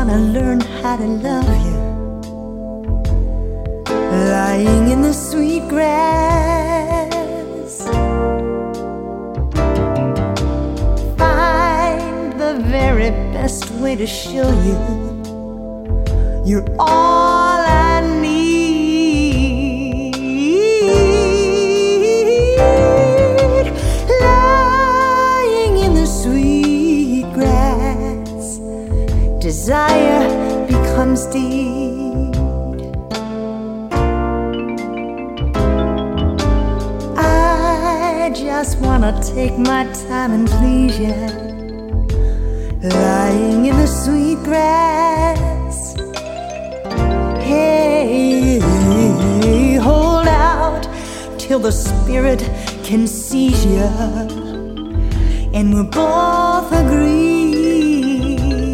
wanna learn how to love you. Lying in the sweet grass, find the very best way to show you you're all I need. Lying in the sweet grass, desire becomes deed. I just wanna take my time and please you. Lying in the sweet grass, hey, hold out till the spirit can seize you, and we'll both agree.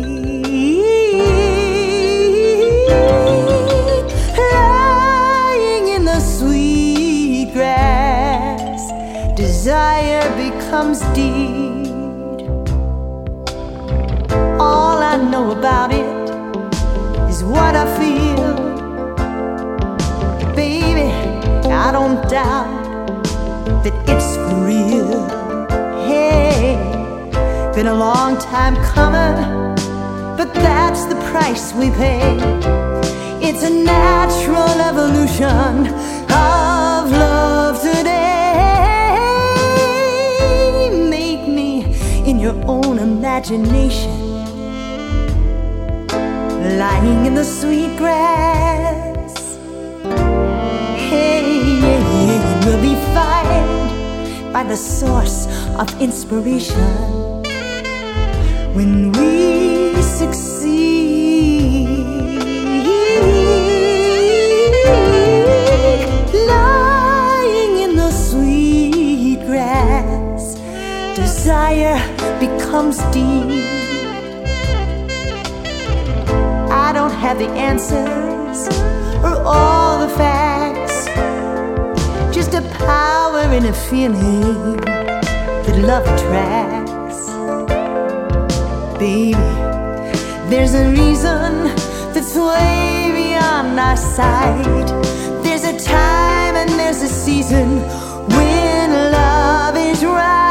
Lying in the sweet grass, desire becomes deed. All I know about it is what I feel. Baby, I don't doubt that it's for real. Hey, been a long time coming, but that's the price we pay. It's a natural evolution of love today. Make me in your own imagination, lying in the sweet grass. Hey, we'll be found by the source of inspiration when we succeed. Lying in the sweet grass, desire becomes deed. I don't have the answers or all the facts, just a power and a feeling that love attracts. Baby, there's a reason that's way beyond our sight. There's a time and there's a season when love is right.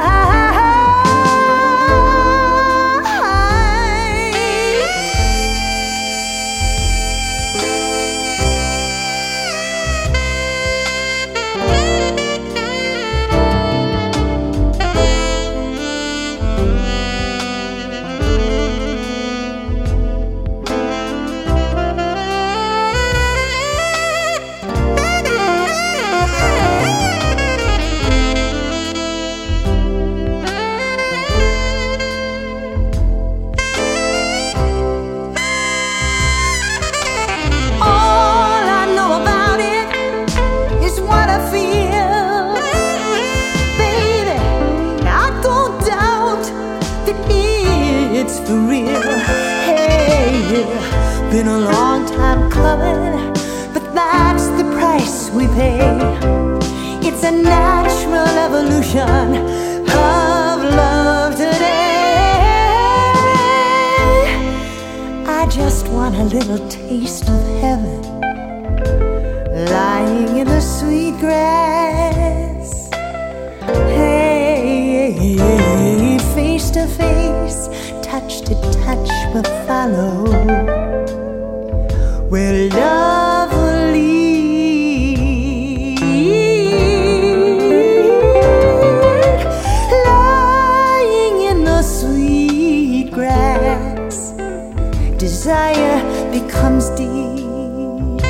It's for real. Hey, been a long time coming, but that's the price we pay. It's a natural evolution of love today. I just want a little taste of heaven, lying in the sweet grass. Hey, face to face, touch to touch but follow where love will lead. Lying in the sweet grass, desire becomes deed.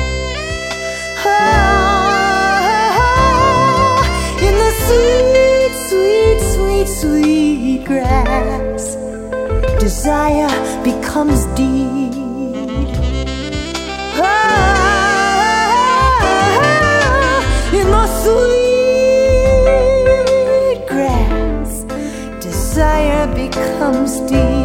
Oh, in the sweet, sweet, sweet, sweet grass, desire becomes deed. In the sweet grass, desire becomes deed.